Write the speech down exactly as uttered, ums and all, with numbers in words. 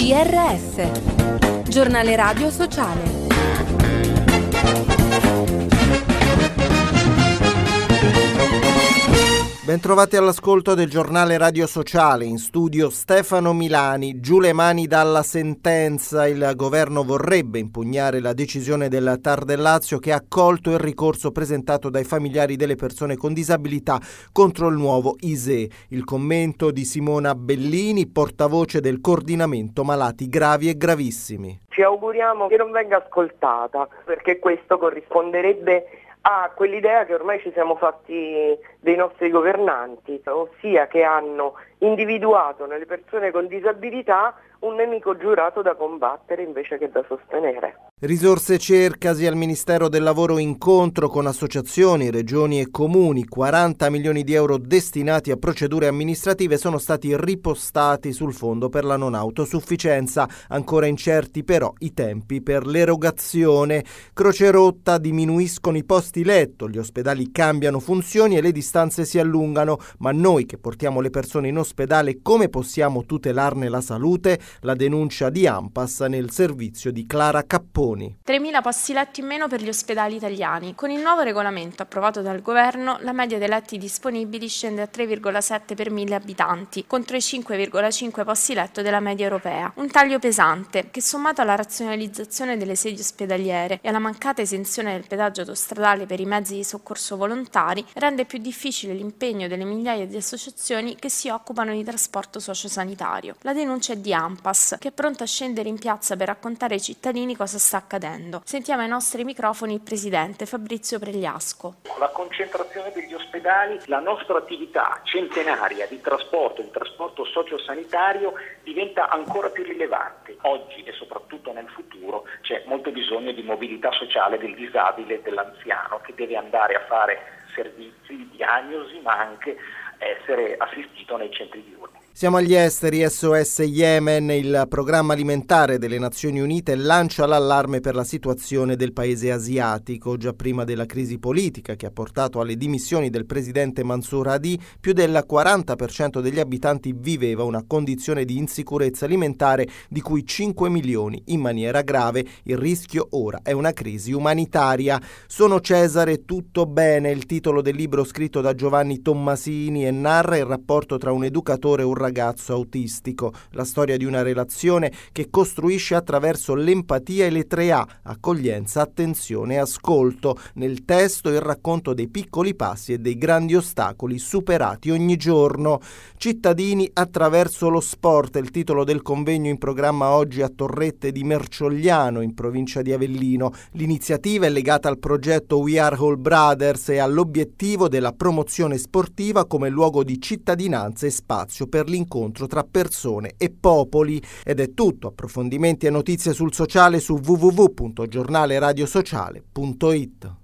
G R S, Giornale Radio Sociale. Bentrovati all'ascolto del Giornale Radio Sociale. In studio Stefano Milani. Giù le mani dalla sentenza. Il governo vorrebbe impugnare la decisione del T A R del Lazio che ha accolto il ricorso presentato dai familiari delle persone con disabilità contro il nuovo I S E E. Il commento di Simona Bellini, portavoce del coordinamento malati gravi e gravissimi. Ci auguriamo che non venga ascoltata, perché questo corrisponderebbe a quell'idea che ormai ci siamo fatti dei nostri governanti, ossia che hanno individuato nelle persone con disabilità un nemico giurato da combattere invece che da sostenere. Risorse cercasi al Ministero del Lavoro, incontro con associazioni, regioni e comuni. quaranta milioni di euro destinati a procedure amministrative sono stati ripostati sul fondo per la non autosufficienza. Ancora incerti però i tempi per l'erogazione. Croce Rotta: diminuiscono i posti letto, gli ospedali cambiano funzioni e le distanze si allungano. Ma noi che portiamo le persone in ospedale, come possiamo tutelarne la salute? La denuncia di ANPAS nel servizio di Clara Capponi. tremila posti letto in meno per gli ospedali italiani. Con il nuovo regolamento approvato dal governo, la media dei letti disponibili scende a tre virgola sette per mille abitanti, contro i cinque virgola cinque posti letto della media europea. Un taglio pesante che, sommato alla razionalizzazione delle sedi ospedaliere e alla mancata esenzione del pedaggio autostradale per i mezzi di soccorso volontari, rende più difficile l'impegno delle migliaia di associazioni che si occupano di trasporto sociosanitario. La denuncia è di ANPAS, che è pronta a scendere in piazza per raccontare ai cittadini cosa sta accadendo. Sentiamo ai nostri microfoni il presidente Fabrizio Pregliasco. Con la concentrazione degli ospedali, la nostra attività centenaria di trasporto, di trasporto sociosanitario diventa ancora più rilevante. Oggi e soprattutto nel futuro c'è molto bisogno di mobilità sociale del disabile e dell'anziano, che deve andare a fare servizi di diagnosi ma anche essere assistito nei centri diurni. Siamo agli esteri. S O S Yemen, il programma alimentare delle Nazioni Unite, lancia l'allarme per la situazione del paese asiatico. Già prima della crisi politica che ha portato alle dimissioni del presidente Mansour Hadi, più del quaranta per cento degli abitanti viveva una condizione di insicurezza alimentare, di cui cinque milioni in maniera grave. Il rischio ora è una crisi umanitaria. Sono Cesare, tutto bene, il titolo del libro scritto da Giovanni Tommasini e narra il rapporto tra un educatore e un ragazzo autistico, la storia di una relazione che costruisce attraverso l'empatia e le tre A: accoglienza, attenzione e ascolto. Nel testo il racconto dei piccoli passi e dei grandi ostacoli superati ogni giorno. Cittadini attraverso lo sport, il titolo del convegno in programma oggi a Torrette di Merciogliano, in provincia di Avellino. L'iniziativa è legata al progetto We Are All Brothers e all'obiettivo della promozione sportiva come luogo di cittadinanza e spazio per l'incontro tra persone e popoli. Ed è tutto. Approfondimenti e notizie sul sociale su w w w punto giornale radio sociale punto i t.